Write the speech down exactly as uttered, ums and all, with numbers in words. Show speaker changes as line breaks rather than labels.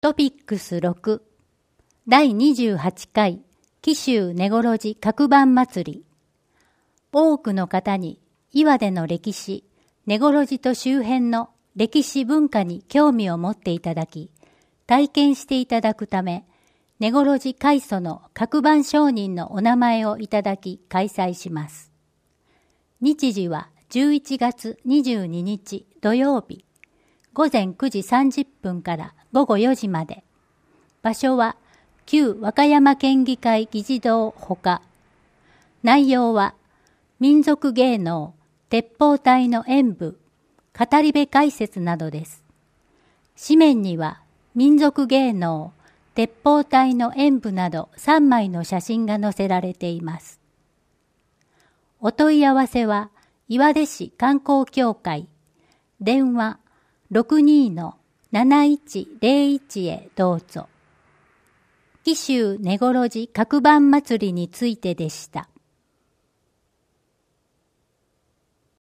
トピックスろくだいにじゅうはちかい紀州根来路各番祭り。多くの方に岩手の歴史、根来路と周辺の歴史文化に興味を持っていただき、体験していただくため、根来路開祖の各番上人のお名前をいただき開催します。日時はじゅういちがつにじゅうににち土曜日、ごぜんくじさんじゅっぷんからごごよじまで。場所は旧和歌山県議会議事堂ほか。内容は民族芸能、鉄砲隊の演舞、語り部解説などです。紙面には民族芸能、鉄砲隊の演舞などさんまいの写真が載せられています。お問い合わせは岩出市観光協会、電話 ろくにーのなないちぜろいち へどうぞ。紀州根来路各番祭りについてでした。